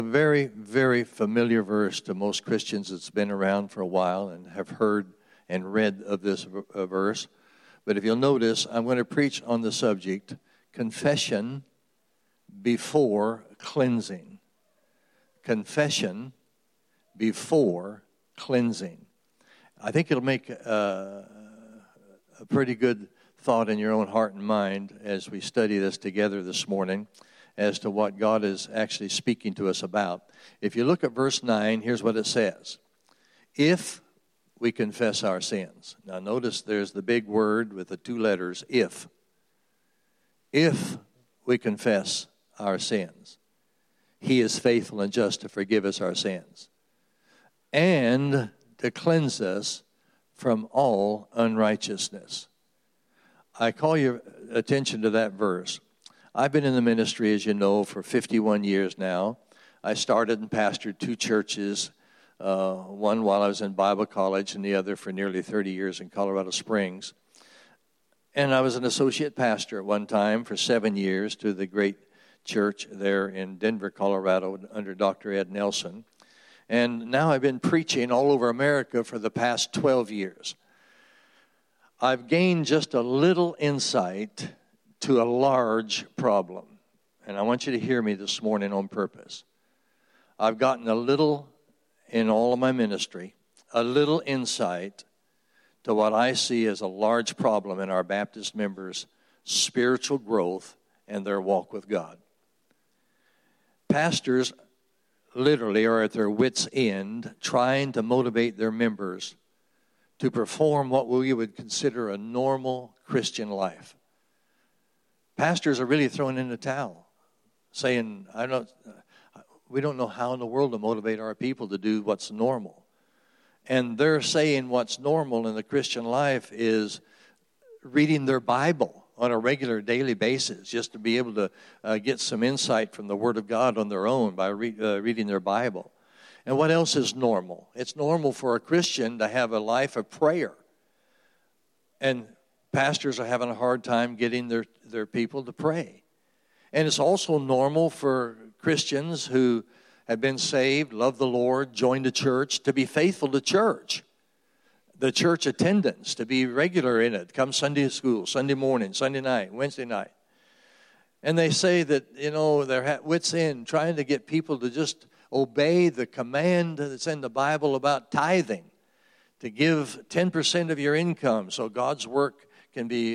Very, very familiar verse to most Christians. It's been around for a while and have heard and read of this verse. But if you'll notice, I'm going to preach on the subject, confession before cleansing. Confession before cleansing. I think it'll make a pretty good thought in your own heart and mind as we study this together this morning as to what God is actually speaking to us about. If you look at verse 9, here's what it says. If we confess our sins. Now notice there's the big word with the two letters, if. If we confess our sins, He is faithful and just to forgive us our sins and to cleanse us from all unrighteousness. I call your attention to that verse. I've been in the ministry, as you know, for 51 years now. I started and pastored two churches, one while I was in Bible college and the other for nearly 30 years in Colorado Springs. And I was an associate pastor at one time for 7 years to the great church there in Denver, Colorado, under Dr. Ed Nelson. And now I've been preaching all over America for the past 12 years. I've gained just a little insight to a large problem. And I want you to hear me this morning on purpose. I've gotten a little, in all of my ministry, a little insight to what I see as a large problem in our Baptist members' spiritual growth and their walk with God. Pastors literally are at their wits' end trying to motivate their members to perform what we would consider a normal Christian life. Pastors are really throwing in the towel, saying, we don't know how in the world to motivate our people to do what's normal. And they're saying what's normal in the Christian life is reading their Bible on a regular daily basis, just to be able to get some insight from the Word of God on their own by reading their Bible. And what else is normal? It's normal for a Christian to have a life of prayer. And pastors are having a hard time getting their people to pray. And it's also normal for Christians who have been saved, love the Lord, joined the church, to be faithful to church. The church attendance, to be regular in it. Come Sunday school, Sunday morning, Sunday night, Wednesday night. And they say that, they're at wits' end trying to get people to just obey the command that's in the Bible about tithing, to give 10% of your income so God's work can be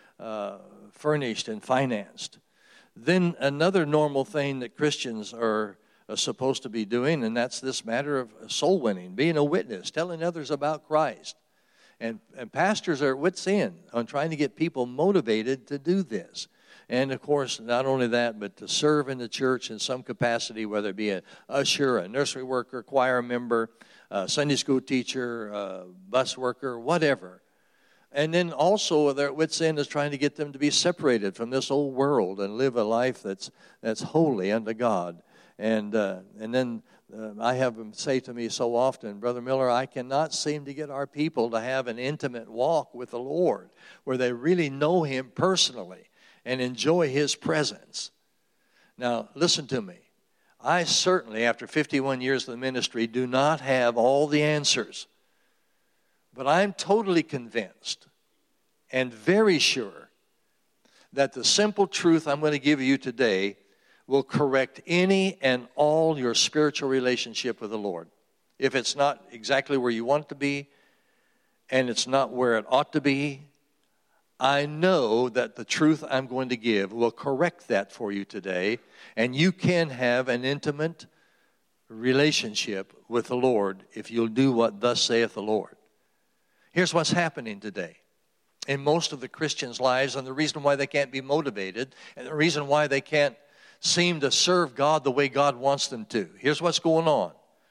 furnished and financed. Then another normal thing that Christians are supposed to be doing, and that's this matter of soul winning, being a witness, telling others about Christ. And pastors are at wits' end on trying to get people motivated to do this. And, of course, not only that, but to serve in the church in some capacity, whether it be an usher, a nursery worker, choir member, Sunday school teacher, bus worker, whatever. And then also their wits' end is trying to get them to be separated from this old world and live a life that's holy unto God. And then I have them say to me so often, Brother Miller, I cannot seem to get our people to have an intimate walk with the Lord where they really know Him personally and enjoy His presence. Now, listen to me. I certainly, after 51 years of the ministry, do not have all the answers. But I'm totally convinced and very sure that the simple truth I'm going to give you today will correct any and all your spiritual relationship with the Lord. If it's not exactly where you want it to be, and it's not where it ought to be, I know that the truth I'm going to give will correct that for you today, and you can have an intimate relationship with the Lord if you'll do what thus saith the Lord. Here's what's happening today in most of the Christians' lives, and the reason why they can't be motivated, and the reason why they can't seem to serve God the way God wants them to. Here's what's going on.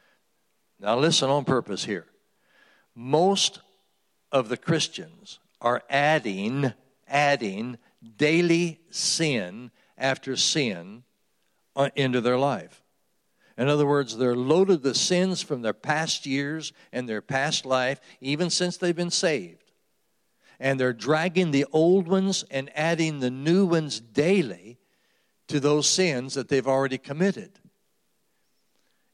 Now listen on purpose here. Most of the Christians are adding daily sin after sin into their life. In other words, they're loaded with sins from their past years and their past life, even since they've been saved. And they're dragging the old ones and adding the new ones daily to those sins that they've already committed.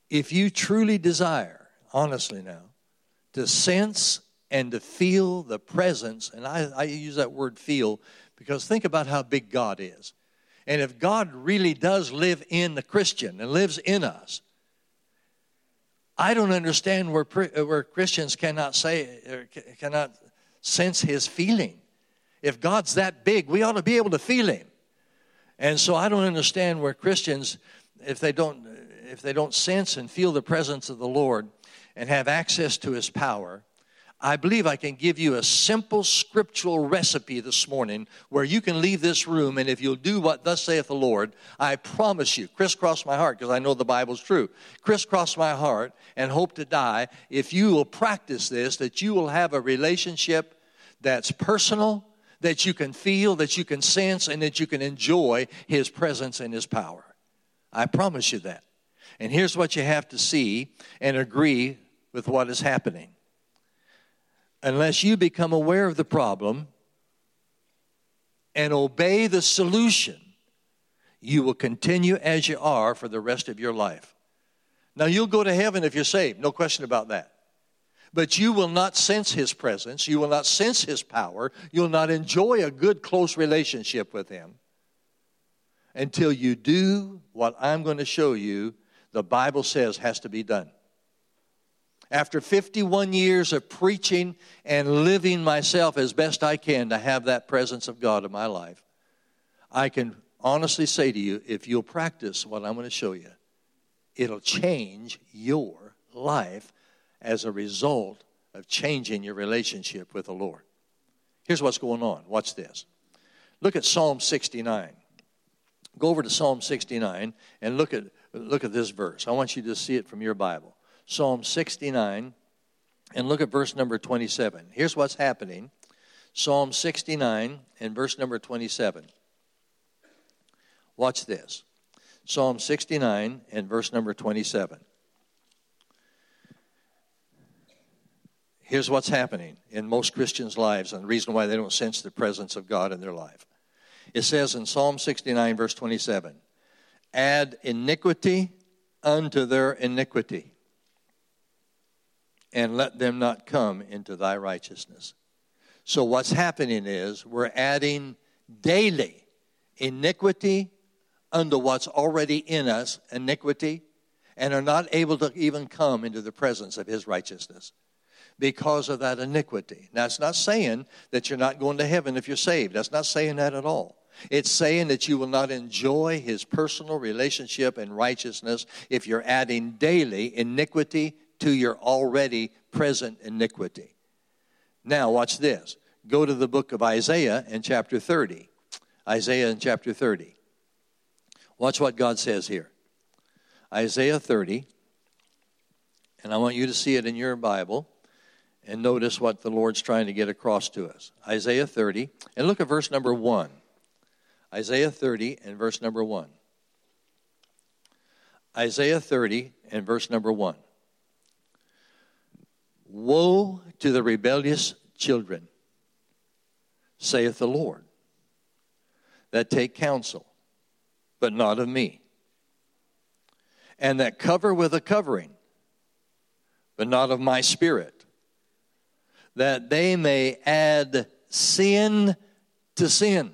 If you truly desire, honestly now, to sense and to feel the presence, and I use that word feel because think about how big God is. And if God really does live in the Christian and lives in us, I don't understand where Christians cannot sense His feeling. If God's that big, we ought to be able to feel Him. And so I don't understand where Christians, if they don't sense and feel the presence of the Lord and have access to His power, I believe I can give you a simple scriptural recipe this morning where you can leave this room, and if you'll do what thus saith the Lord, I promise you, crisscross my heart, because I know the Bible's true, crisscross my heart and hope to die, if you will practice this, that you will have a relationship that's personal, that you can feel, that you can sense, and that you can enjoy His presence and His power. I promise you that. And here's what you have to see and agree with what is happening. Unless you become aware of the problem and obey the solution, you will continue as you are for the rest of your life. Now, you'll go to heaven if you're saved, no question about that. But you will not sense His presence. You will not sense His power. You'll not enjoy a good, close relationship with Him until you do what I'm going to show you the Bible says has to be done. After 51 years of preaching and living myself as best I can to have that presence of God in my life, I can honestly say to you, if you'll practice what I'm going to show you, it'll change your life as a result of changing your relationship with the Lord. Here's what's going on. Watch this. Look at Psalm 69. Go over to Psalm 69 and look at this verse. I want you to see it from your Bible. Psalm 69, and look at verse number 27. Here's what's happening. Psalm 69 and verse number 27. Watch this. Psalm 69 and verse number 27. Here's what's happening in most Christians' lives and the reason why they don't sense the presence of God in their life. It says in Psalm 69, verse 27, add iniquity unto their iniquity, and let them not come into thy righteousness. So what's happening is we're adding daily iniquity unto what's already in us, iniquity, and are not able to even come into the presence of His righteousness because of that iniquity. Now, it's not saying that you're not going to heaven if you're saved. That's not saying that at all. It's saying that you will not enjoy His personal relationship and righteousness if you're adding daily iniquity to your already present iniquity. Now, watch this. Go to the book of Isaiah in chapter 30. Isaiah in chapter 30. Watch what God says here. Isaiah 30. And I want you to see it in your Bible and notice what the Lord's trying to get across to us. Isaiah 30. And look at verse number 1. Isaiah 30 and verse number 1. Isaiah 30 and verse number 1. Woe to the rebellious children, saith the Lord, that take counsel, but not of me, and that cover with a covering, but not of my spirit, that they may add sin to sin.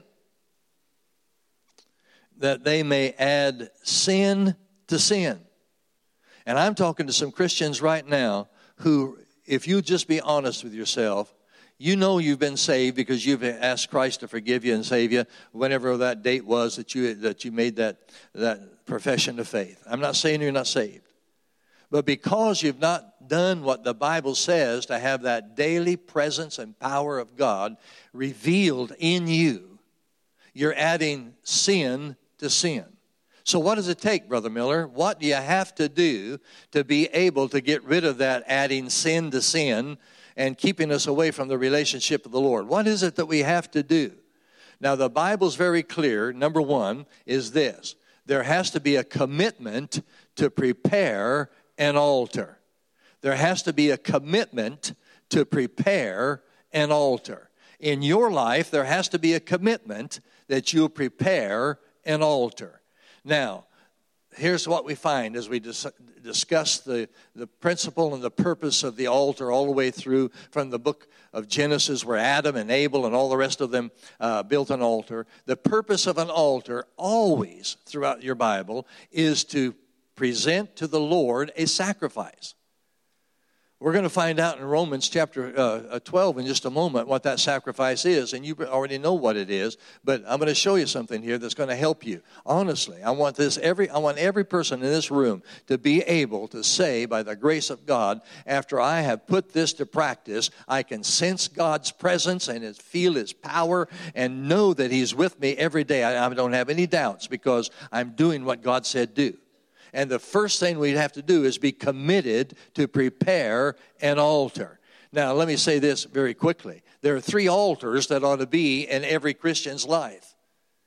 That they may add sin to sin. And I'm talking to some Christians right now who, if you just be honest with yourself, you know you've been saved because you've asked Christ to forgive you and save you whenever that date was that you made that profession of faith. I'm not saying you're not saved. But because you've not done what the Bible says to have that daily presence and power of God revealed in you, you're adding sin to sin. So what does it take, Brother Miller? What do you have to do to be able to get rid of that adding sin to sin and keeping us away from the relationship of the Lord? What is it that we have to do? Now, the Bible's very clear. Number one is this. There has to be a commitment to prepare an altar. There has to be a commitment to prepare an altar. In your life, there has to be a commitment that you'll prepare an altar. Now, here's what we find as we discuss the principle and the purpose of the altar all the way through from the book of Genesis, where Adam and Abel and all the rest of them built an altar. The purpose of an altar always throughout your Bible is to present to the Lord a sacrifice. We're going to find out in Romans chapter 12 in just a moment what that sacrifice is, and you already know what it is, but I'm going to show you something here that's going to help you. Honestly, I want every person in this room to be able to say, by the grace of God, after I have put this to practice, I can sense God's presence and feel His power and know that He's with me every day. I don't have any doubts because I'm doing what God said do. And the first thing we'd have to do is be committed to prepare an altar. Now, let me say this very quickly. There are 3 altars that ought to be in every Christian's life.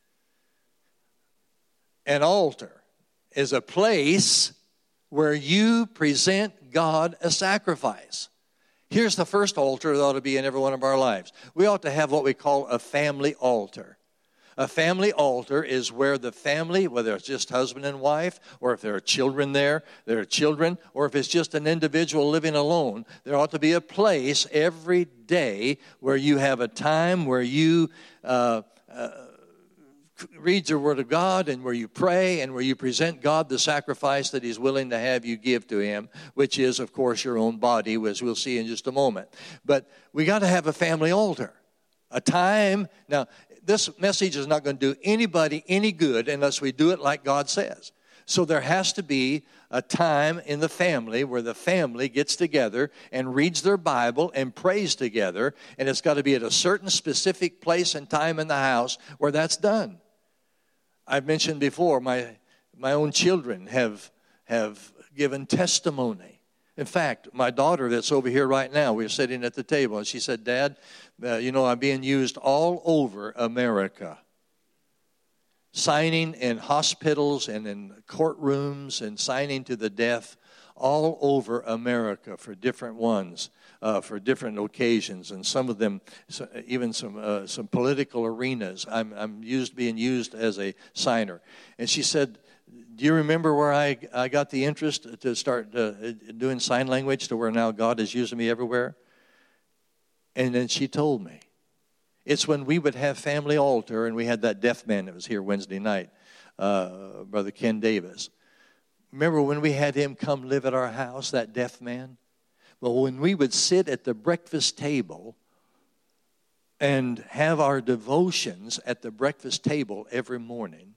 An altar is a place where you present God a sacrifice. Here's the first altar that ought to be in every one of our lives. We ought to have what we call a family altar. A family altar is where the family, whether it's just husband and wife, or if there are children there are children, or if it's just an individual living alone, there ought to be a place every day where you have a time where you read your Word of God and where you pray and where you present God the sacrifice that He's willing to have you give to Him, which is, of course, your own body, as we'll see in just a moment. But we got to have a family altar. A time. Now, this message is not going to do anybody any good unless we do it like God says. So there has to be a time in the family where the family gets together and reads their Bible and prays together. And it's got to be at a certain specific place and time in the house where that's done. I've mentioned before, my own children have given testimony. In fact, my daughter that's over here right now, we're sitting at the table, and she said, Dad, I'm being used all over America. Signing in hospitals and in courtrooms and signing to the deaf all over America for different ones, for different occasions, and some of them, even some political arenas. I'm being used as a signer. And she said, do you remember where I got the interest to start doing sign language to where now God is using me everywhere? And then she told me. It's when we would have family altar, and we had that deaf man that was here Wednesday night, Brother Ken Davis. Remember when we had him come live at our house, that deaf man? Well, when we would sit at the breakfast table and have our devotions at the breakfast table every morning,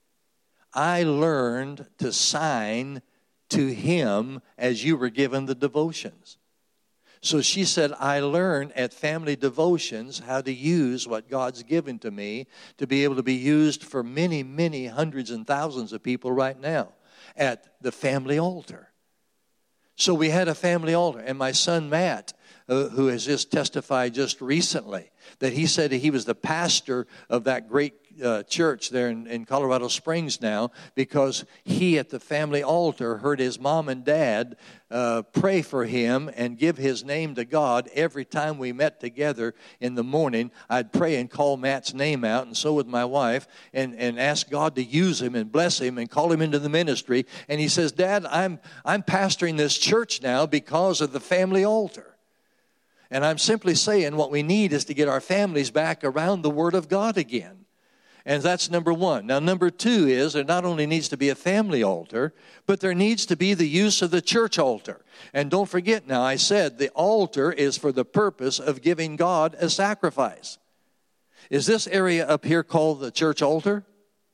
I learned to sign to him as you were given the devotions. So she said, I learned at family devotions how to use what God's given to me to be able to be used for many, many hundreds and thousands of people right now at the family altar. So we had a family altar. And my son Matt, who has just testified just recently, that he said he was the pastor of that great church there in Colorado Springs now, because he at the family altar heard his mom and dad pray for him and give his name to God. Every time we met together in the morning, I'd pray and call Matt's name out, and so would my wife, and ask God to use him and bless him and call him into the ministry. And he says, Dad, I'm pastoring this church now because of the family altar. And I'm simply saying what we need is to get our families back around the Word of God again. And that's number one. Now, number two is there not only needs to be a family altar, but there needs to be the use of the church altar. And don't forget now, I said the altar is for the purpose of giving God a sacrifice. Is this area up here called the church altar?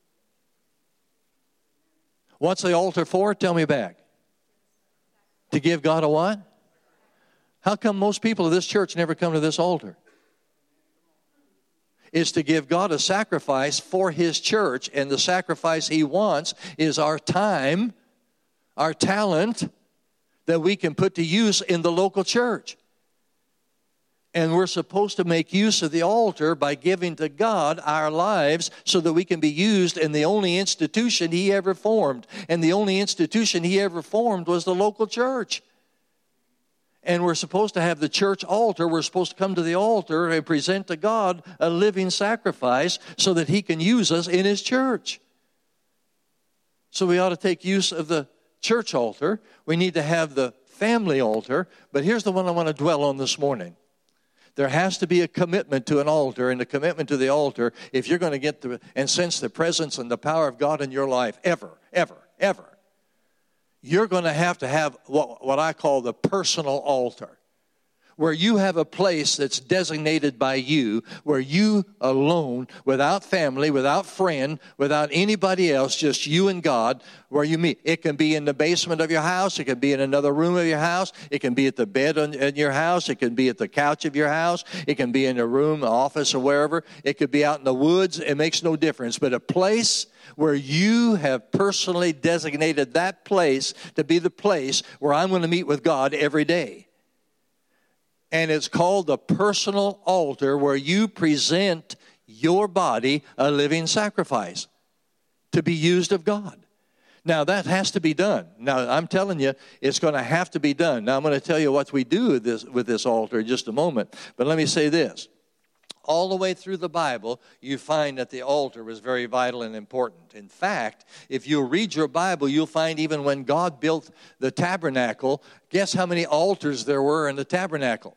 What's the altar for? Tell me back. To give God a what? How come most people of this church never come to this altar? Is to give God a sacrifice for His church, and the sacrifice He wants is our time, our talent that we can put to use in the local church. And we're supposed to make use of the altar by giving to God our lives so that we can be used in the only institution He ever formed. And the only institution He ever formed was the local church. And we're supposed to have the church altar. We're supposed to come to the altar and present to God a living sacrifice so that He can use us in His church. So we ought to take use of the church altar. We need to have the family altar. But here's the one I want to dwell on this morning. There has to be a commitment to an altar, and a commitment to the altar if you're going to get and sense the presence and the power of God in your life ever. You're going to have what I call the personal altar, where you have a place that's designated by you, where you alone, without family, without friend, without anybody else, just you and God, where you meet. It can be in the basement of your house. It can be in another room of your house. It can be at the bed in your house. It can be at the couch of your house. It can be in a room, office, or wherever. It could be out in the woods. It makes no difference. But a place where you have personally designated that place to be the place where I'm going to meet with God every day. And it's called the personal altar, where you present your body a living sacrifice to be used of God. Now, that has to be done. Now, I'm telling you, it's going to have to be done. Now, I'm going to tell you what we do with this altar in just a moment. But let me say this. All the way through the Bible, you find that the altar was very vital and important. In fact, if you read your Bible, you'll find even when God built the tabernacle, guess how many altars there were in the tabernacle?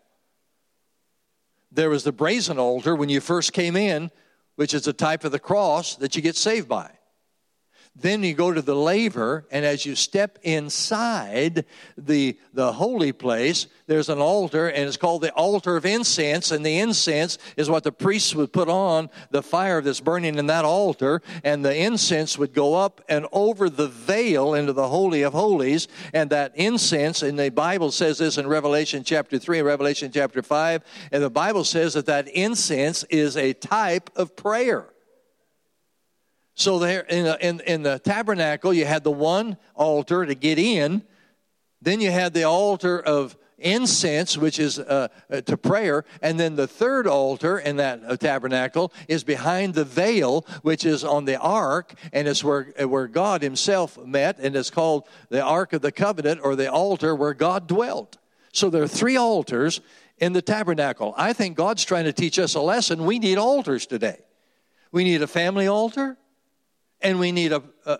There was the brazen altar when you first came in, which is a type of the cross that you get saved by. Then you go to the laver, and as you step inside the holy place, there's an altar, and it's called the altar of incense. And the incense is what the priests would put on the fire that's burning in that altar. And the incense would go up and over the veil into the Holy of Holies. And that incense, and the Bible says this in Revelation chapter 3 and Revelation chapter 5. And the Bible says that incense is a type of prayer. So there in the tabernacle, you had the one altar to get in. Then you had the altar of incense, which is to prayer. And then the third altar in that tabernacle is behind the veil, which is on the ark. And it's where God himself met. And it's called the Ark of the Covenant, or the altar where God dwelt. So there are three altars in the tabernacle. I think God's trying to teach us a lesson. We need altars today. We need a family altar. And we need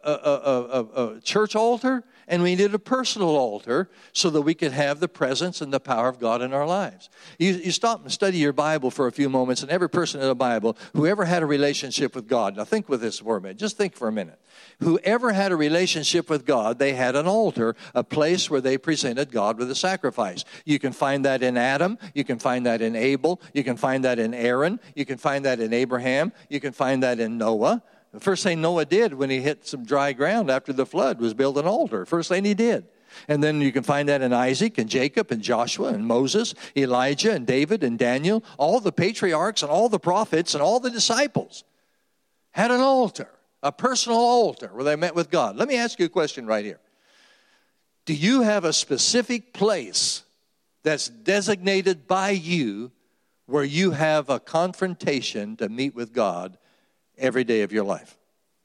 a church altar, and we need a personal altar so that we can have the presence and the power of God in our lives. You stop and study your Bible for a few moments, and every person in the Bible, whoever had a relationship with God, now think with this for a minute, just think for a minute. Whoever had a relationship with God, they had an altar, a place where they presented God with a sacrifice. You can find that in Adam, you can find that in Abel, you can find that in Aaron, you can find that in Abraham, you can find that in Noah. The first thing Noah did when he hit some dry ground after the flood was build an altar. First thing he did. And then you can find that in Isaac and Jacob and Joshua and Moses, Elijah and David and Daniel. All the patriarchs and all the prophets and all the disciples had an altar, a personal altar where they met with God. Let me ask you a question right here. Do you have a specific place that's designated by you where you have a confrontation to meet with God every day of your life?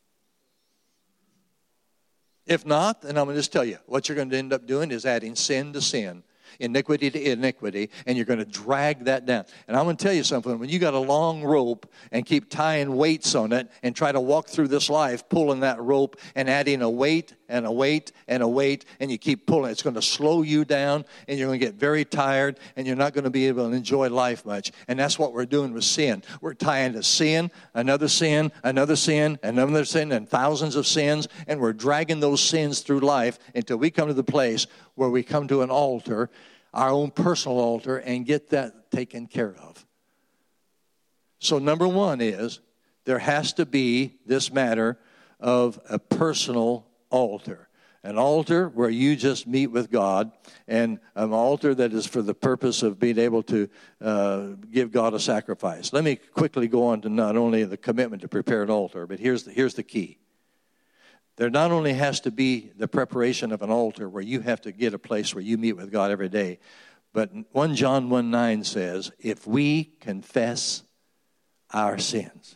If not, then I'm going to just tell you, what you're going to end up doing is adding sin to sin, iniquity to iniquity, and you're going to drag that down. And I'm going to tell you something. When you got a long rope and keep tying weights on it and try to walk through this life pulling that rope and adding a weight and a weight and a weight, and you keep pulling, it's going to slow you down, and you're going to get very tired, and you're not going to be able to enjoy life much. And that's what we're doing with sin. We're tying to sin, another sin, another sin, another sin, and thousands of sins, and we're dragging those sins through life until we come to the place where we come to an altar, our own personal altar, and get that taken care of. So number one is there has to be this matter of a personal altar. An altar where you just meet with God, and an altar that is for the purpose of being able to give God a sacrifice. Let me quickly go on to not only the commitment to prepare an altar, but here's the key. There not only has to be the preparation of an altar where you have to get a place where you meet with God every day, but 1 John 1:9 says, if we confess our sins.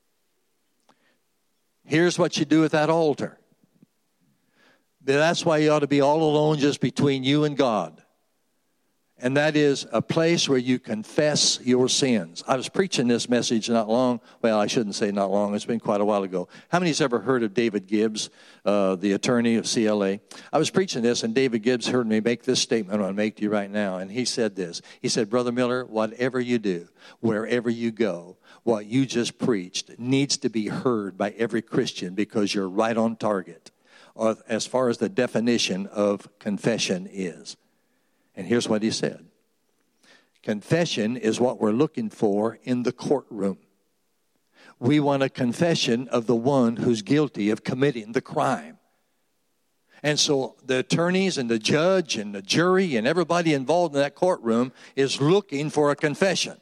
Here's what you do with that altar. That's why you ought to be all alone just between you and God. And that is a place where you confess your sins. I was preaching this message not long. Well, I shouldn't say not long. It's been quite a while ago. How many's ever heard of David Gibbs, the attorney of CLA? I was preaching this, and David Gibbs heard me make this statement I'm going to make to you right now. And he said this. He said, Brother Miller, whatever you do, wherever you go, what you just preached needs to be heard by every Christian because you're right on target as far as the definition of confession is. And here's what he said. Confession is what we're looking for in the courtroom. We want a confession of the one who's guilty of committing the crime. And so the attorneys and the judge and the jury and everybody involved in that courtroom is looking for a confession.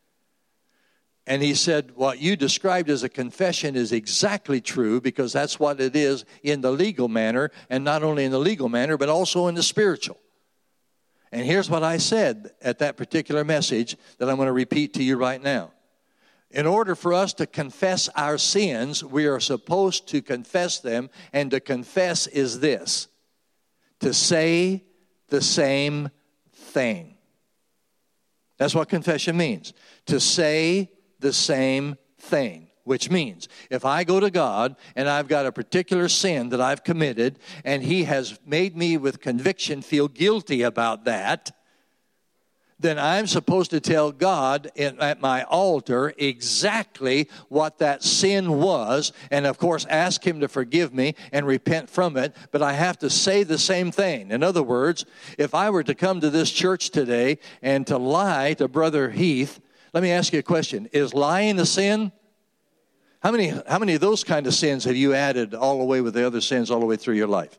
And he said, what you described as a confession is exactly true because that's what it is in the legal manner, and not only in the legal manner, but also in the spiritual. And here's what I said at that particular message that I'm going to repeat to you right now. In order for us to confess our sins, we are supposed to confess them, and to confess is this: to say the same thing. That's what confession means. To say the same thing, which means if I go to God and I've got a particular sin that I've committed and He has made me with conviction feel guilty about that, then I'm supposed to tell God at my altar exactly what that sin was, and of course ask Him to forgive me and repent from it, but I have to say the same thing. In other words, if I were to come to this church today and to lie to Brother Heath, let me ask you a question. Is lying a sin? How many of those kind of sins have you added all the way with the other sins all the way through your life?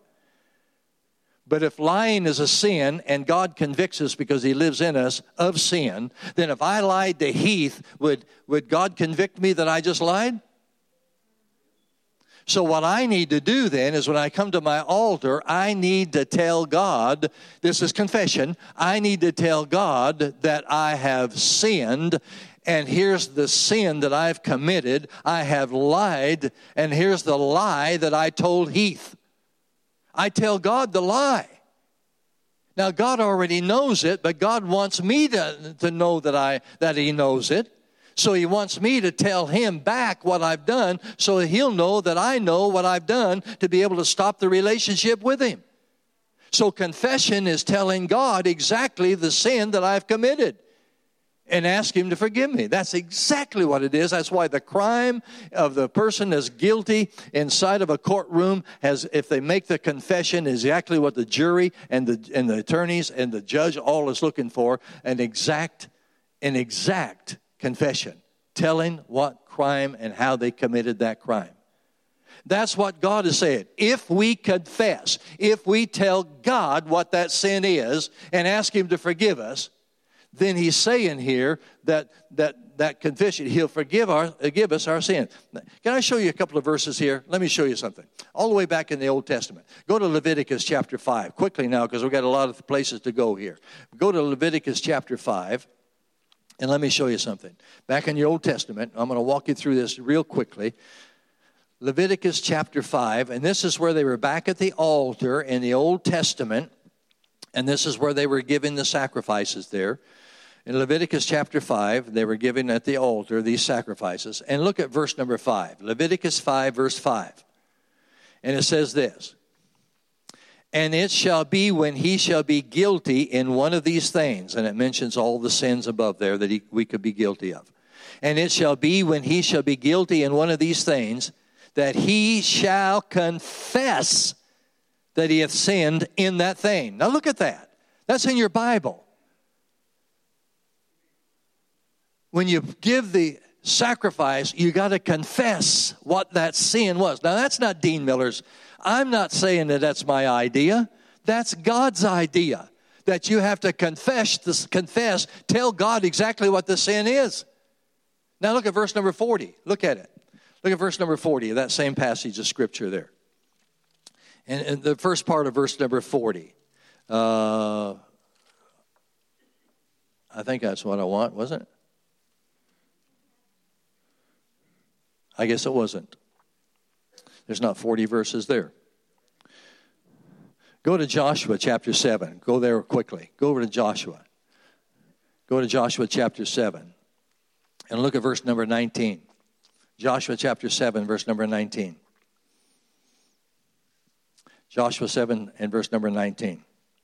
But if lying is a sin and God convicts us because He lives in us of sin, then if I lied to Heath, would God convict me that I just lied? So what I need to do then is when I come to my altar, I need to tell God, this is confession, I need to tell God that I have sinned, and here's the sin that I've committed. I have lied, and here's the lie that I told Heath. I tell God the lie. Now, God already knows it, but God wants me to know that He knows it. So He wants me to tell Him back what I've done so that He'll know that I know what I've done to be able to stop the relationship with Him. So confession is telling God exactly the sin that I've committed and ask Him to forgive me. That's exactly what it is. That's why the crime of the person that's guilty inside of a courtroom if they make the confession, is exactly what the jury and the attorneys and the judge all is looking for, an exact confession, telling what crime and how they committed that crime. That's what God is saying. If we confess, if we tell God what that sin is and ask Him to forgive us, then He's saying here that confession, He'll forgive us our sin. Can I show you a couple of verses here? Let me show you something. All the way back in the Old Testament. Go to Leviticus chapter 5. Quickly now, because we've got a lot of places to go here. Go to Leviticus chapter 5. And let me show you something. Back in the Old Testament, I'm going to walk you through this real quickly. Leviticus chapter 5, and this is where they were back at the altar in the Old Testament, and this is where they were giving the sacrifices there. In Leviticus chapter 5, they were giving at the altar these sacrifices. And look at verse number 5. Leviticus 5, verse 5. And it says this: and it shall be when he shall be guilty in one of these things. And it mentions all the sins above there that we could be guilty of. And it shall be when he shall be guilty in one of these things that he shall confess that he hath sinned in that thing. Now look at that. That's in your Bible. When you give the sacrifice, you got to confess what that sin was. Now that's not Dean Miller's. I'm not saying that that's my idea. That's God's idea. That you have to confess, tell God exactly what the sin is. Now look at verse number 40. Look at it. Look at verse number 40 of that same passage of Scripture there. And the first part of verse number 40. I think that's what I want, wasn't it? I guess it wasn't. There's not 40 verses there. Go to Joshua chapter 7. Go there quickly. Go over to Joshua. Go to Joshua chapter 7 and look at verse number 19. Joshua chapter 7, verse number 19. Joshua 7 and verse number 19.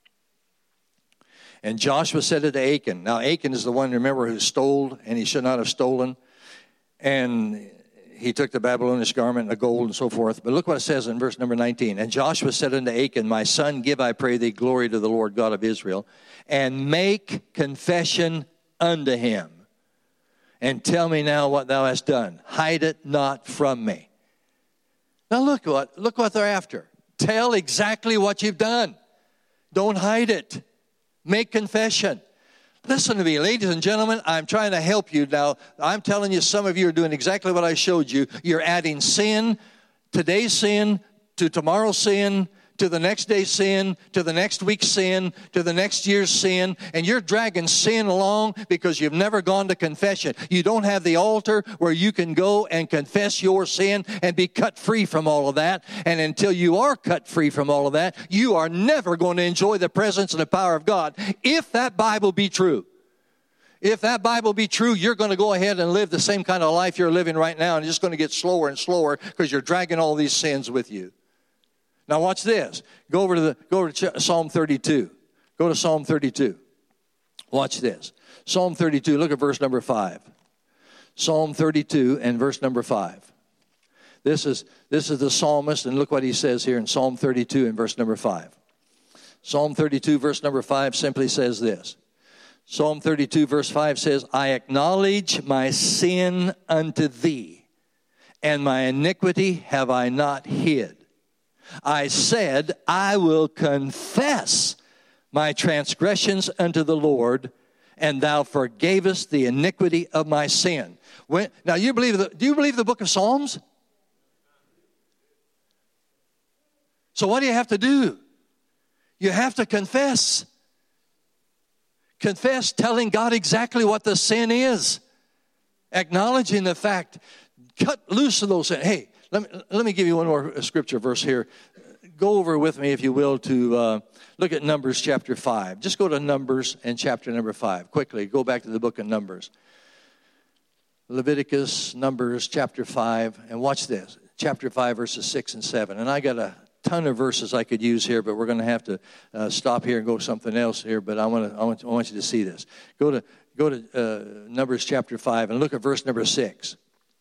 And Joshua said unto Achan. Now Achan is the one, remember, who stole, and he should not have stolen. And he took the Babylonish garment and the gold and so forth. But look what it says in verse number 19. And Joshua said unto Achan, My son, give, I pray thee, glory to the Lord God of Israel, and make confession unto him. And tell me now what thou hast done. Hide it not from me. Now look what they're after. Tell exactly what you've done. Don't hide it. Make confession. Listen to me, ladies and gentlemen. I'm trying to help you now. I'm telling you, some of you are doing exactly what I showed you. You're adding sin, today's sin, to tomorrow's sin, to the next day's sin, to the next week's sin, to the next year's sin, and you're dragging sin along because you've never gone to confession. You don't have the altar where you can go and confess your sin and be cut free from all of that. And until you are cut free from all of that, you are never going to enjoy the presence and the power of God. If that Bible be true, you're going to go ahead and live the same kind of life you're living right now, and it's just going to get slower and slower because you're dragging all these sins with you. Now watch this. Go over to Psalm 32. Go to Psalm 32. Watch this. Psalm 32, look at verse number 5. Psalm 32 and verse number 5. This is the psalmist, and look what he says here in Psalm 32 and verse number 5. Psalm 32 verse number 5 simply says this. Psalm 32 verse 5 says, I acknowledge my sin unto thee, and my iniquity have I not hid. I said, I will confess my transgressions unto the Lord, and thou forgavest the iniquity of my sin. Now, do you believe the book of Psalms? So what do you have to do? You have to confess. Confess, telling God exactly what the sin is. Acknowledging the fact. Cut loose of those sins. Hey, let me give you one more scripture verse here. Go over with me, if you will, to look at Numbers chapter 5. Just go to Numbers and chapter number 5. Quickly, go back to the book of Numbers. Leviticus, Numbers chapter 5. And watch this. Chapter 5, verses 6 and 7. And I got a ton of verses I could use here, but we're going to have to stop here and go something else here. But I want you to see this. Go to Numbers chapter 5 and look at verse number 6.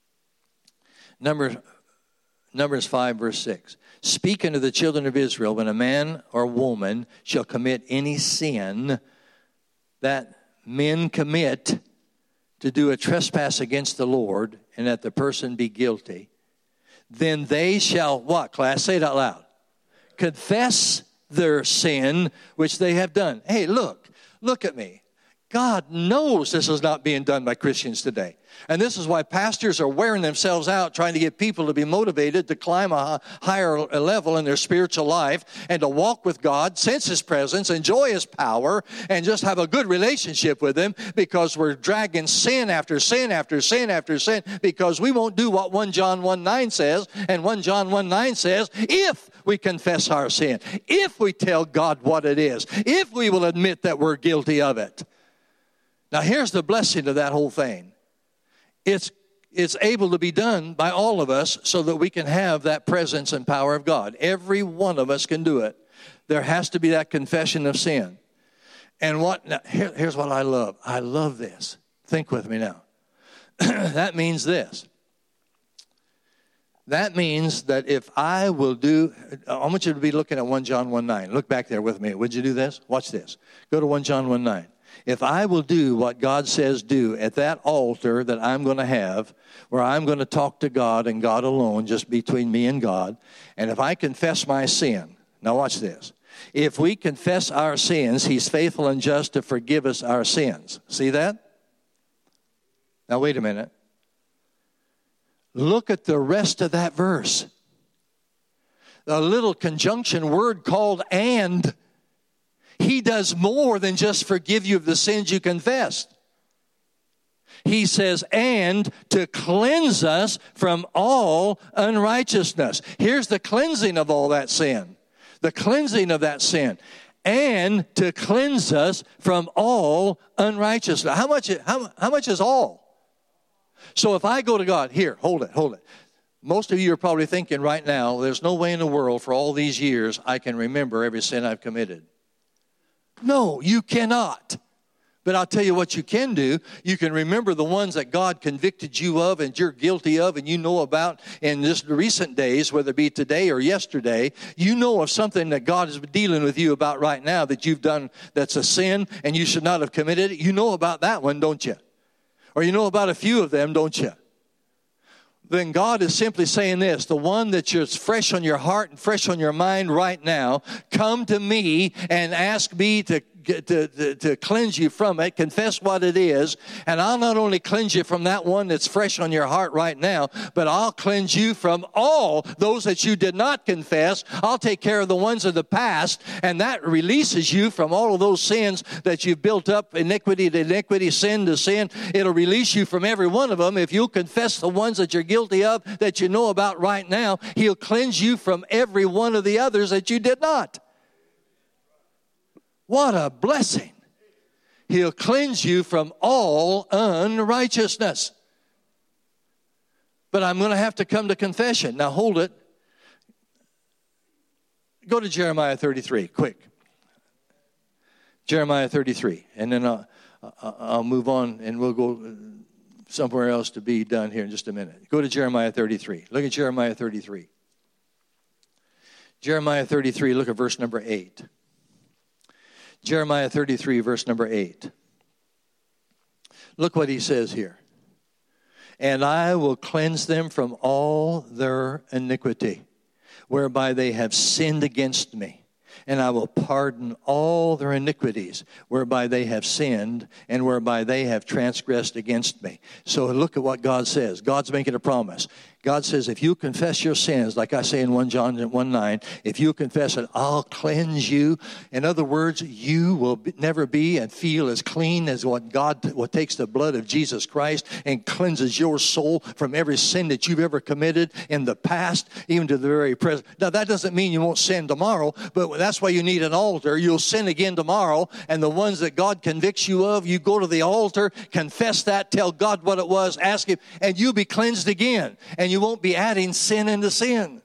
Numbers 5, verse 6. Speak unto the children of Israel, when a man or woman shall commit any sin that men commit to do a trespass against the Lord, and that the person be guilty, then they shall, what, class? Say it out loud. Confess their sin which they have done. Hey, look at me. God knows this is not being done by Christians today. And this is why pastors are wearing themselves out trying to get people to be motivated to climb a higher level in their spiritual life and to walk with God, sense His presence, enjoy His power, and just have a good relationship with Him, because we're dragging sin after sin after sin after sin because we won't do what 1 John 1:9 says. And 1 John 1:9 says, if we confess our sin, if we tell God what it is, if we will admit that we're guilty of it. Now here's the blessing of that whole thing. It's able to be done by all of us so that we can have that presence and power of God. Every one of us can do it. There has to be that confession of sin. And here's what I love. I love this. Think with me now. That means this. That means that if I will do, I want you to be looking at 1 John 1:9. Look back there with me. Would you do this? Watch this. Go to 1 John 1:9. If I will do what God says do at that altar that I'm going to have, where I'm going to talk to God and God alone, just between me and God, and if I confess my sin, now watch this. If we confess our sins, He's faithful and just to forgive us our sins. See that? Now wait a minute. Look at the rest of that verse. A little conjunction word called and. He does more than just forgive you of the sins you confessed. He says, and to cleanse us from all unrighteousness. Here's the cleansing of all that sin. The cleansing of that sin. and to cleanse us from all unrighteousness. How much is all? So if I go to God, here, hold it. Most of you are probably thinking right now, there's no way in the world for all these years I can remember every sin I've committed. No, you cannot. But I'll tell you what you can do. You can remember the ones that God convicted you of and you're guilty of and you know about in just recent days, whether it be today or yesterday. You know of something that God is dealing with you about right now that you've done that's a sin and you should not have committed it. You know about that one, don't you? Or you know about a few of them, don't you? Then God is simply saying this, the one that's just fresh on your heart and fresh on your mind right now, come to me and ask me to cleanse you from it, confess what it is, and I'll not only cleanse you from that one that's fresh on your heart right now, but I'll cleanse you from all those that you did not confess. I'll take care of the ones of the past, and that releases you from all of those sins that you've built up, iniquity to iniquity, sin to sin. It'll release you from every one of them. If you'll confess the ones that you're guilty of, that you know about right now, He'll cleanse you from every one of the others that you did not. What a blessing. He'll cleanse you from all unrighteousness. But I'm going to have to come to confession. Now hold it. Go to Jeremiah 33, quick. Jeremiah 33. And then I'll move on and we'll go somewhere else to be done here in just a minute. Go to Jeremiah 33. Look at Jeremiah 33. Jeremiah 33, look at verse number 8. Jeremiah 33, verse number 8. Look what he says here. And I will cleanse them from all their iniquity, whereby they have sinned against me. And I will pardon all their iniquities, whereby they have sinned and whereby they have transgressed against me. So look at what God says. God's making a promise. God says, if you confess your sins, like I say in 1 John 1:9, if you confess it, I'll cleanse you. In other words, you will never be and feel as clean as what takes the blood of Jesus Christ and cleanses your soul from every sin that you've ever committed in the past, even to the very present. Now, that doesn't mean you won't sin tomorrow, but that's why you need an altar. You'll sin again tomorrow, and the ones that God convicts you of, you go to the altar, confess that, tell God what it was, ask Him, and you'll be cleansed again. And you won't be adding sin into sin.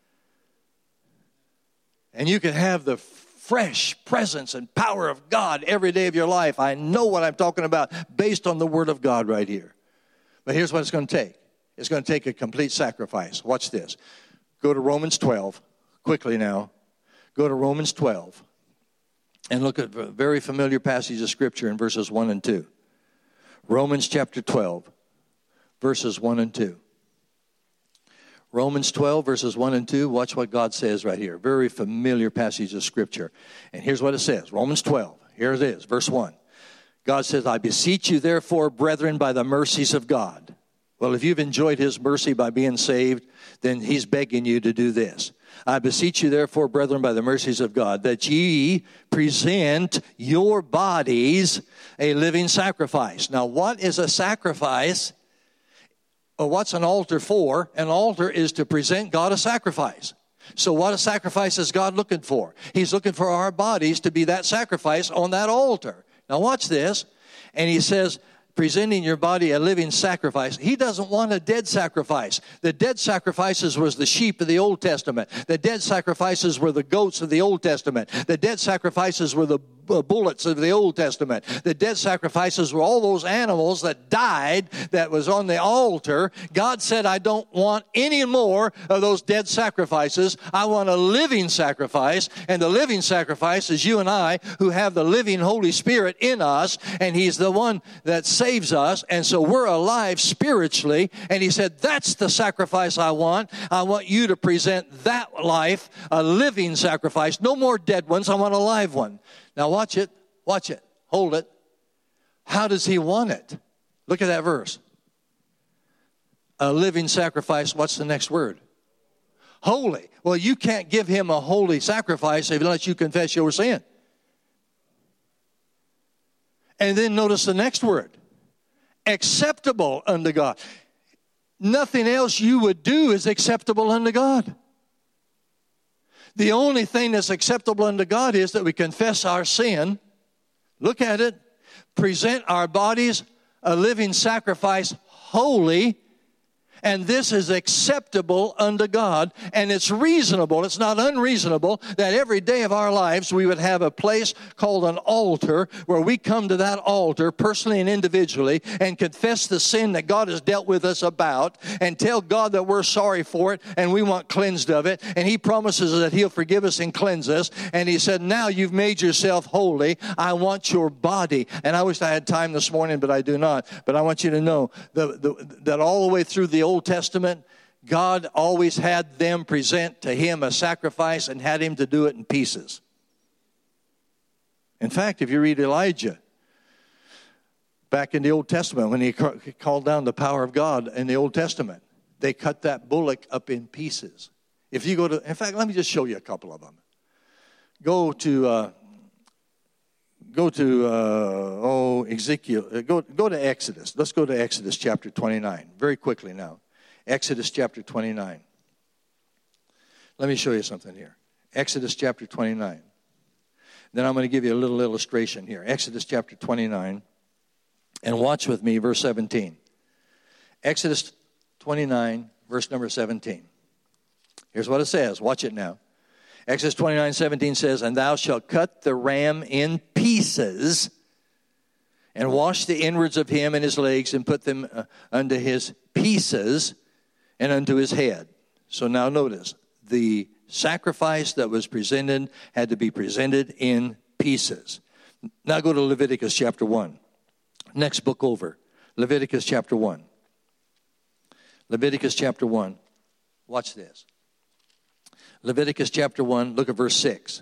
And you can have the fresh presence and power of God every day of your life. I know what I'm talking about based on the Word of God right here. But here's what it's going to take. It's going to take a complete sacrifice. Watch this. Go to Romans 12. Quickly now. Go to Romans 12. And look at a very familiar passage of Scripture in verses 1 and 2. Romans chapter 12, verses 1 and 2. Romans 12, verses 1 and 2. Watch what God says right here. Very familiar passage of Scripture. And here's what it says. Romans 12. Here it is, verse 1. God says, I beseech you, therefore, brethren, by the mercies of God. Well, if you've enjoyed His mercy by being saved, then He's begging you to do this. I beseech you, therefore, brethren, by the mercies of God, that ye present your bodies a living sacrifice. Now, what is a sacrifice? Well, what's an altar for? An altar is to present God a sacrifice. So what a sacrifice is God looking for? He's looking for our bodies to be that sacrifice on that altar. Now watch this. And He says, presenting your body a living sacrifice. He doesn't want a dead sacrifice. The dead sacrifices was the sheep of the Old Testament. The dead sacrifices were the goats of the Old Testament. The dead sacrifices were the bullets of the Old Testament. The dead sacrifices were all those animals that died that was on the altar. God said, I don't want any more of those dead sacrifices. I want a living sacrifice. And the living sacrifice is you and I who have the living Holy Spirit in us. And He's the one that saves us. And so we're alive spiritually. And He said, that's the sacrifice I want. I want you to present that life, a living sacrifice. No more dead ones. I want a live one. Now watch it, hold it. How does He want it? Look at that verse. A living sacrifice, what's the next word? Holy. Well, you can't give Him a holy sacrifice unless you confess your sin. And then notice the next word. Acceptable unto God. Nothing else you would do is acceptable unto God. The only thing that's acceptable unto God is that we confess our sin. Look at it. Present our bodies a living sacrifice, holy. And this is acceptable unto God. And it's reasonable, it's not unreasonable, that every day of our lives we would have a place called an altar where we come to that altar personally and individually and confess the sin that God has dealt with us about and tell God that we're sorry for it and we want cleansed of it. And He promises that He'll forgive us and cleanse us. And He said, now you've made yourself holy. I want your body. And I wish I had time this morning, but I do not. But I want you to know that all the way through the Old Testament, God always had them present to Him a sacrifice and had Him to do it in pieces. In fact, if you read Elijah, back in the Old Testament, when he called down the power of God in the Old Testament, they cut that bullock up in pieces. If you go to, in fact, let me just show you a couple of them. Go to Ezekiel. Go to Exodus. Let's go to Exodus chapter 29 very quickly now. Exodus chapter 29. Let me show you something here. Exodus chapter 29. Then I'm going to give you a little illustration here. Exodus chapter 29. And watch with me verse 17. Exodus 29, verse number 17. Here's what it says. Watch it now. Exodus 29:17 says, and thou shalt cut the ram in pieces and wash the inwards of him and his legs and put them unto his pieces and unto his head. So now notice, the sacrifice that was presented had to be presented in pieces. Now go to Leviticus chapter 1. Next book over. Leviticus chapter 1. Leviticus chapter 1. Watch this. Leviticus chapter 1, look at verse 6.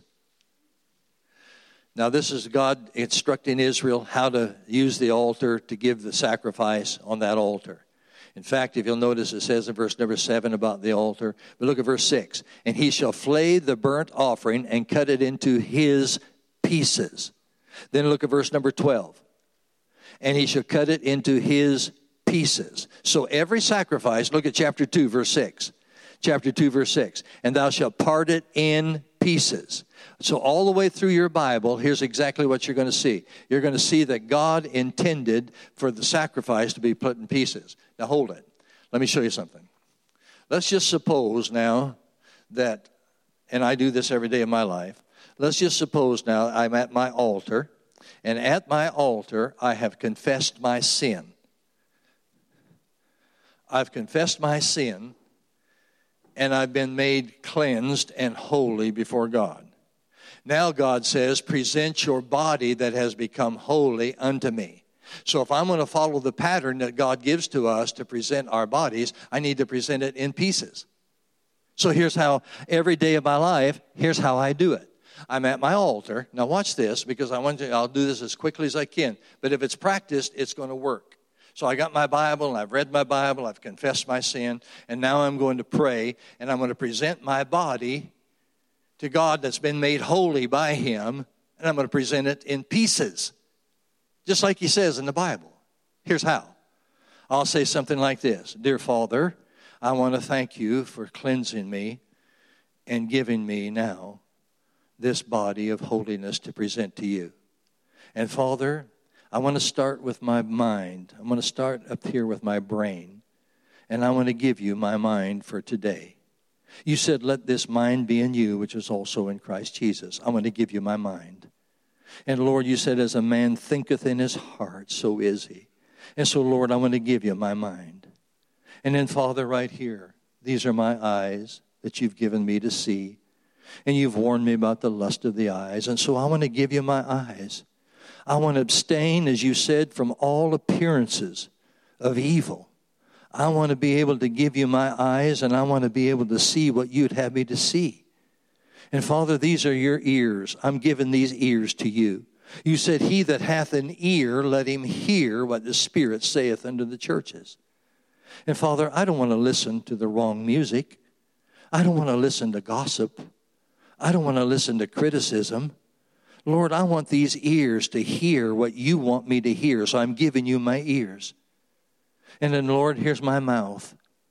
Now this is God instructing Israel how to use the altar to give the sacrifice on that altar. In fact, if you'll notice, it says in verse number 7 about the altar. But look at verse 6. And he shall flay the burnt offering and cut it into his pieces. Then look at verse number 12. And he shall cut it into his pieces. So every sacrifice, look at chapter 2, verse 6. Chapter 2, verse 6. And thou shalt part it in pieces. So all the way through your Bible, here's exactly what you're going to see. You're going to see that God intended for the sacrifice to be put in pieces. Now hold it. Let me show you something. Let's just suppose now that, and I do this every day of my life, let's just suppose now I'm at my altar, and at my altar I have confessed my sin. I've confessed my sin, and I've been made cleansed and holy before God. Now God says, present your body that has become holy unto me. So if I'm going to follow the pattern that God gives to us to present our bodies, I need to present it in pieces. So here's how, every day of my life, here's how I do it. I'm at my altar. Now watch this, because I'll do this as quickly as I can. But if it's practiced, it's going to work. So I got my Bible, and I've read my Bible, I've confessed my sin, and now I'm going to pray, and I'm going to present my body to God that's been made holy by Him, and I'm going to present it in pieces, just like He says in the Bible. Here's how. I'll say something like this. Dear Father, I want to thank you for cleansing me and giving me now this body of holiness to present to you. And Father, I want to start with my mind. I'm going to start up here with my brain. And I want to give you my mind for today. You said, let this mind be in you, which is also in Christ Jesus. I'm going to give you my mind. And Lord, you said, as a man thinketh in his heart, so is he. And so, Lord, I want to give you my mind. And then, Father, right here, these are my eyes that you've given me to see. And you've warned me about the lust of the eyes. And so I want to give you my eyes. I want to abstain, as you said, from all appearances of evil. I want to be able to give you my eyes, and I want to be able to see what you'd have me to see. And Father, these are your ears. I'm giving these ears to you. You said, he that hath an ear, let him hear what the Spirit saith unto the churches. And Father, I don't want to listen to the wrong music. I don't want to listen to gossip. I don't want to listen to criticism. Lord, I want these ears to hear what you want me to hear, so I'm giving you my ears. And then, Lord, here's my mouth.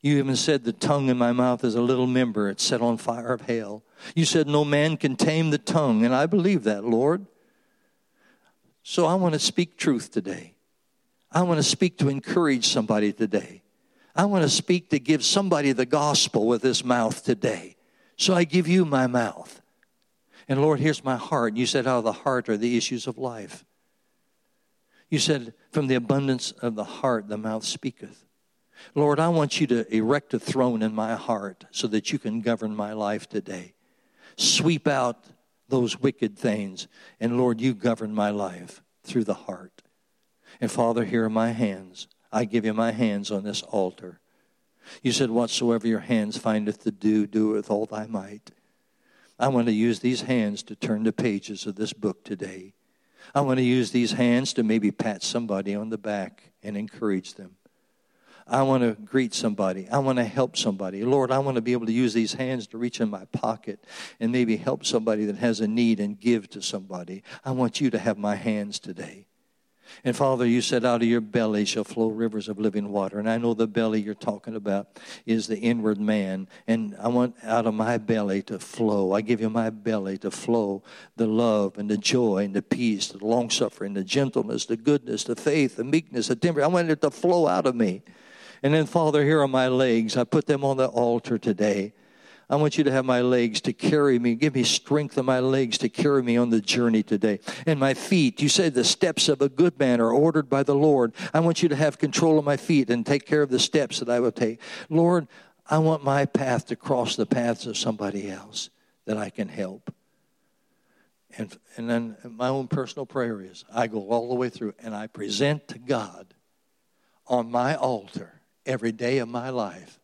You even said the tongue in my mouth is a little member. It's set on fire of hell. You said no man can tame the tongue, and I believe that, Lord. So I want to speak truth today. I want to speak to encourage somebody today. I want to speak to give somebody the gospel with this mouth today. So I give you my mouth. And Lord, here's my heart. You said out of the heart are the issues of life. You said from the abundance of the heart the mouth speaketh. Lord, I want you to erect a throne in my heart so that you can govern my life today. Sweep out those wicked things. And Lord, you govern my life through the heart. And Father, here are my hands. I give you my hands on this altar. You said, whatsoever your hands findeth to do, do it with all thy might. I want to use these hands to turn the pages of this book today. I want to use these hands to maybe pat somebody on the back and encourage them. I want to greet somebody. I want to help somebody. Lord, I want to be able to use these hands to reach in my pocket and maybe help somebody that has a need and give to somebody. I want you to have my hands today. And Father, you said out of your belly shall flow rivers of living water. And I know the belly you're talking about is the inward man. And I want out of my belly to flow. I give you my belly to flow the love and the joy and the peace, the long-suffering, the gentleness, the goodness, the faith, the meekness, the temperance. I want it to flow out of me. And then, Father, here are my legs. I put them on the altar today. I want you to have my legs to carry me. Give me strength in my legs to carry me on the journey today. And my feet, you said the steps of a good man are ordered by the Lord. I want you to have control of my feet and take care of the steps that I will take. Lord, I want my path to cross the paths of somebody else that I can help. And then my own personal prayer is I go all the way through and I present to God on my altar every day of my life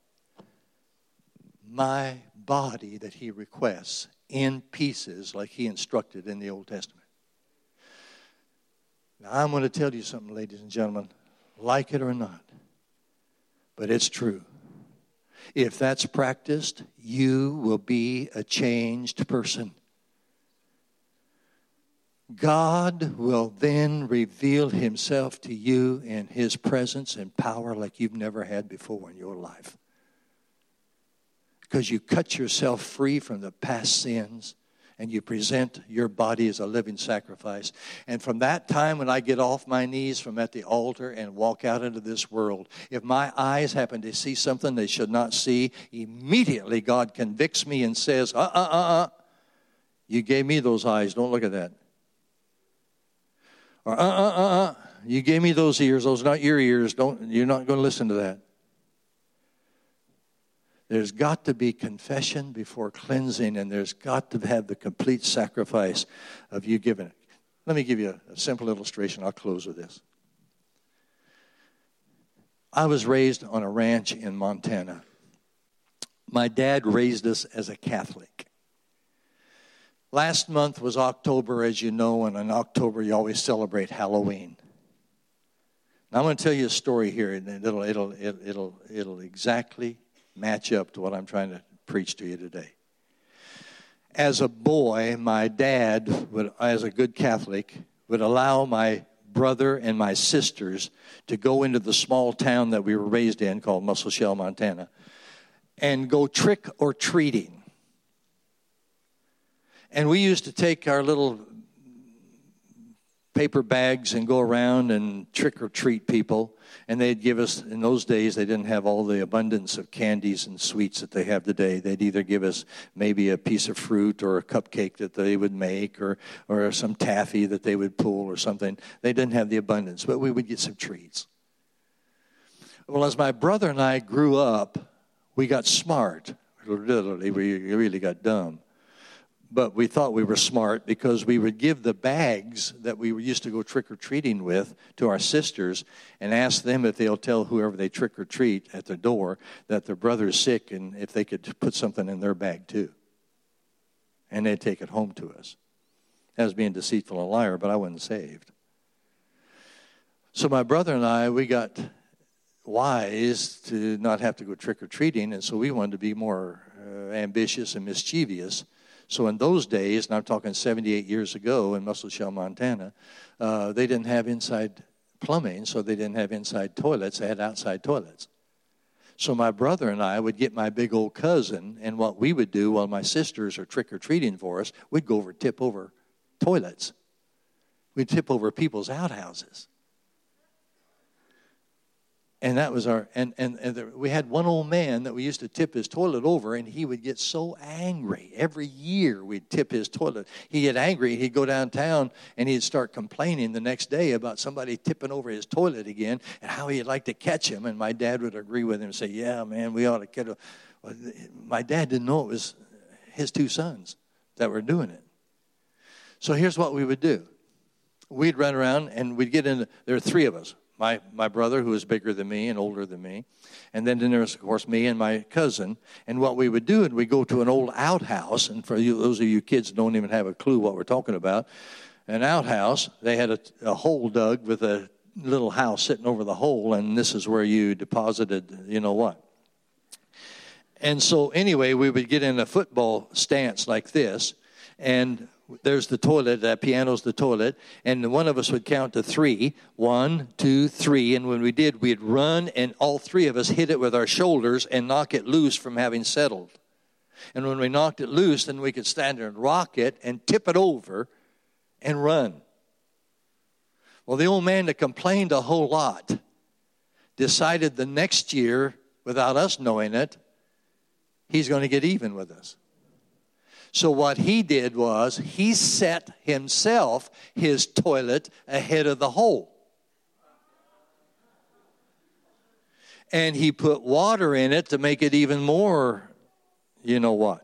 my body that he requests in pieces like he instructed in the Old Testament. Now, I'm going to tell you something, ladies and gentlemen, like it or not, but it's true. If that's practiced, you will be a changed person. God will then reveal himself to you in his presence and power like you've never had before in your life. Because you cut yourself free from the past sins and you present your body as a living sacrifice. And from that time when I get off my knees from at the altar and walk out into this world, if my eyes happen to see something they should not see, immediately God convicts me and says, you gave me those eyes, don't look at that. Or you gave me those ears, those are not your ears, you're not going to listen to that. There's got to be confession before cleansing, and there's got to have the complete sacrifice of you giving it. Let me give you a simple illustration. I'll close with this. I was raised on a ranch in Montana. My dad raised us as a Catholic. Last month was October, as you know, and in October you always celebrate Halloween. Now I'm going to tell you a story here, and it'll exactly match up to what I'm trying to preach to you today. As a boy, my dad, as a good Catholic, would allow my brother and my sisters to go into the small town that we were raised in called Musselshell, Montana, and go trick or treating. And we used to take our little paper bags and go around and trick or treat people. And they'd give us, in those days, they didn't have all the abundance of candies and sweets that they have today. They'd either give us maybe a piece of fruit or a cupcake that they would make or some taffy that they would pull or something. They didn't have the abundance, but we would get some treats. Well, as my brother and I grew up, we got smart. Literally, we really got dumb. But we thought we were smart because we would give the bags that we used to go trick-or-treating with to our sisters and ask them if they'll tell whoever they trick-or-treat at their door that their brother's sick and if they could put something in their bag too. And they'd take it home to us. I was being deceitful and a liar, but I wasn't saved. So my brother and I, we got wise to not have to go trick-or-treating, and so we wanted to be more ambitious and mischievous. So in those days, and I'm talking 78 years ago in Musselshell, Montana, they didn't have inside plumbing, so they didn't have inside toilets. They had outside toilets. So my brother and I would get my big old cousin, and what we would do while my sisters are trick-or-treating for us, we'd go over, tip over toilets. We'd tip over people's outhouses. And that was we had one old man that we used to tip his toilet over, and he would get so angry. Every year we'd tip his toilet. He'd get angry, he'd go downtown, and he'd start complaining the next day about somebody tipping over his toilet again, and how he'd like to catch him. And my dad would agree with him and say, yeah, man, we ought to catch him. Well, my dad didn't know it was his two sons that were doing it. So here's what we would do. We'd run around, and we'd get in. There were three of us. My brother, who was bigger than me and older than me. And then there was, of course, me and my cousin. And what we would do, and we'd go to an old outhouse. And for you, those of you kids who don't even have a clue what we're talking about, an outhouse, they had a hole dug with a little house sitting over the hole. And this is where you deposited, you know what. And so anyway, we would get in a football stance like this. And there's the toilet, that piano's the toilet, and one of us would count to 3. 1, 2, 3, and when we did, we'd run, and all three of us hit it with our shoulders and knock it loose from having settled. And when we knocked it loose, then we could stand there and rock it and tip it over and run. Well, the old man that complained a whole lot decided the next year, without us knowing it, he's going to get even with us. So what he did was he set himself his toilet ahead of the hole. And he put water in it to make it even more, you know what.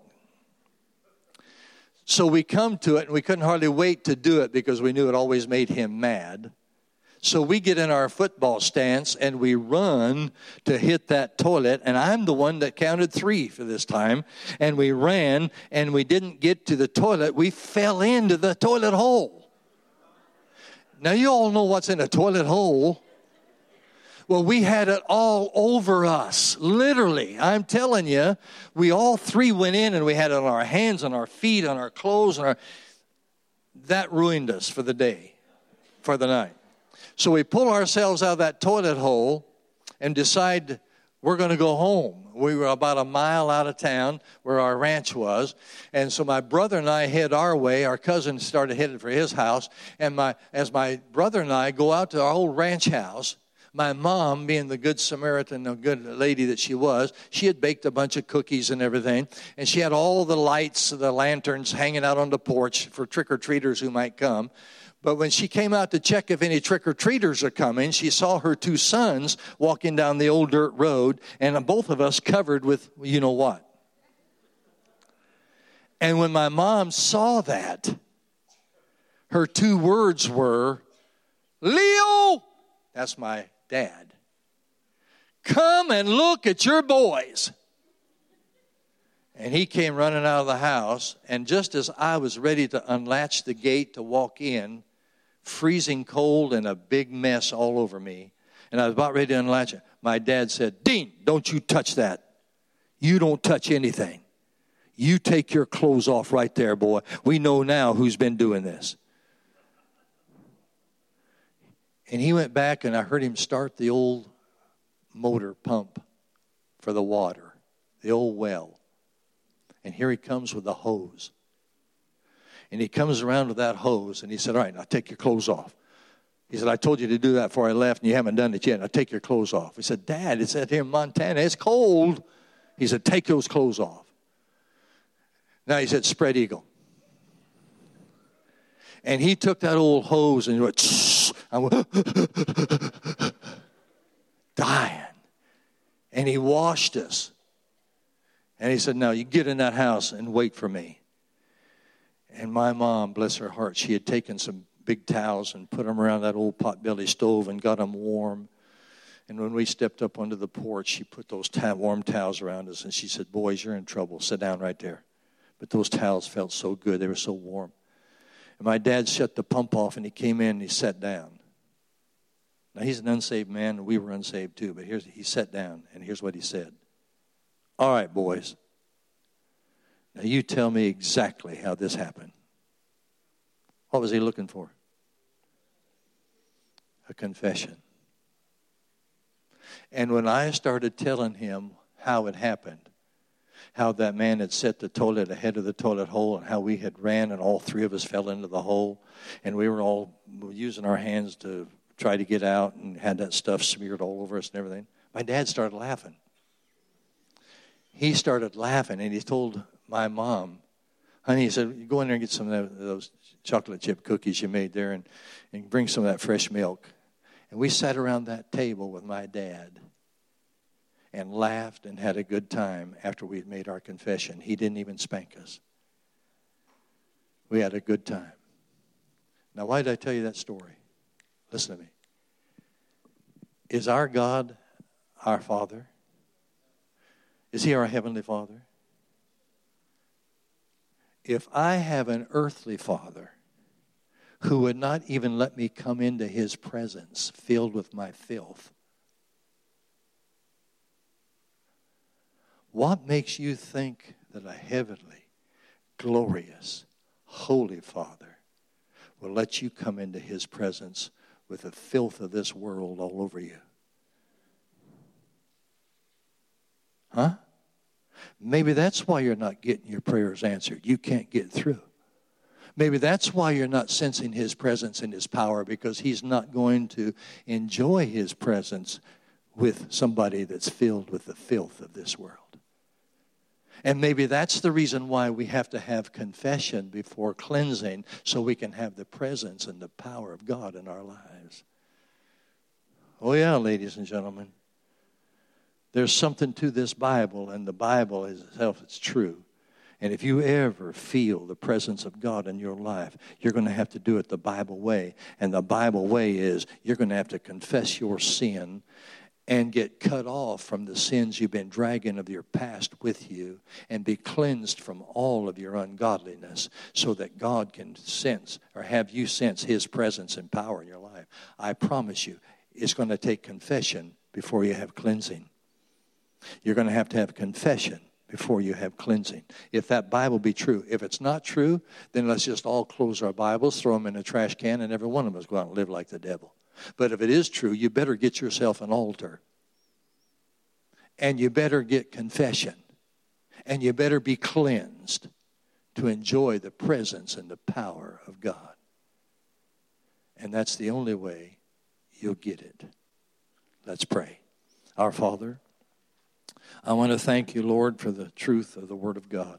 So we come to it, and we couldn't hardly wait to do it because we knew it always made him mad. So we get in our football stance, and we run to hit that toilet. And I'm the one that counted 3 for this time. And we ran, and we didn't get to the toilet. We fell into the toilet hole. Now, you all know what's in a toilet hole. Well, we had it all over us, literally. I'm telling you, we all 3 went in, and we had it on our hands, on our feet, on our clothes. That ruined us for the day, for the night. So we pull ourselves out of that toilet hole and decide we're going to go home. We were about a mile out of town where our ranch was. And so my brother and I head our way. Our cousin started headed for his house. And as my brother and I go out to our old ranch house, my mom, being the good Samaritan, the good lady that she was, she had baked a bunch of cookies and everything. And she had all the lights, the lanterns hanging out on the porch for trick-or-treaters who might come. But when she came out to check if any trick-or-treaters are coming, she saw her 2 sons walking down the old dirt road, and both of us covered with you know what. And when my mom saw that, her 2 words were, Leo, that's my dad, come and look at your boys. And he came running out of the house, and just as I was ready to unlatch the gate to walk in, freezing cold and a big mess all over me, and I was about ready to unlatch it, my dad said, Dean, don't you touch that. You don't touch anything. You take your clothes off right there, boy. We know now who's been doing this. And he went back, and I heard him start the old motor pump for the water, the old well. And here he comes with the hose. And he comes around with that hose, and he said, all right, now take your clothes off. He said, I told you to do that before I left, and you haven't done it yet. Now take your clothes off. He said, Dad, it's out here in Montana. It's cold. He said, take those clothes off. Now he said, spread eagle. And he took that old hose and he went, shh. I went, dying. And he washed us. And he said, now you get in that house and wait for me. And my mom, bless her heart, she had taken some big towels and put them around that old potbelly stove and got them warm. And when we stepped up onto the porch, she put those warm towels around us. And she said, boys, you're in trouble. Sit down right there. But those towels felt so good. They were so warm. And my dad shut the pump off, and he came in and he sat down. Now, he's an unsaved man, and we were unsaved too. But he sat down, and here's what he said. All right, boys. Now, you tell me exactly how this happened. What was he looking for? A confession. And when I started telling him how it happened, how that man had set the toilet ahead of the toilet hole and how we had ran and all three of us fell into the hole and we were all using our hands to try to get out and had that stuff smeared all over us and everything, my dad started laughing. He started laughing and he told my mom, honey, he said, you go in there and get some of those chocolate chip cookies you made there and bring some of that fresh milk. And we sat around that table with my dad and laughed and had a good time after we had made our confession. He didn't even spank us. We had a good time. Now, why did I tell you that story? Listen to me. Is our God our Father? Is He our Heavenly Father? If I have an earthly father who would not even let me come into His presence filled with my filth, what makes you think that a heavenly, glorious, holy Father will let you come into His presence with the filth of this world all over you? Huh? Maybe that's why you're not getting your prayers answered. You can't get through. Maybe that's why you're not sensing His presence and His power, because He's not going to enjoy His presence with somebody that's filled with the filth of this world. And maybe that's the reason why we have to have confession before cleansing, so we can have the presence and the power of God in our lives. Oh yeah, ladies and gentlemen. There's something to this Bible, and the Bible itself is true. And if you ever feel the presence of God in your life, you're going to have to do it the Bible way. And the Bible way is you're going to have to confess your sin and get cut off from the sins you've been dragging of your past with you and be cleansed from all of your ungodliness so that God can sense or have you sense His presence and power in your life. I promise you, it's going to take confession before you have cleansing. You're going to have confession before you have cleansing. If that Bible be true. If it's not true, then let's just all close our Bibles, throw them in a trash can, and every one of us go out and live like the devil. But if it is true, you better get yourself an altar. And you better get confession. And you better be cleansed to enjoy the presence and the power of God. And that's the only way you'll get it. Let's pray. Our Father, I want to thank you, Lord, for the truth of the Word of God.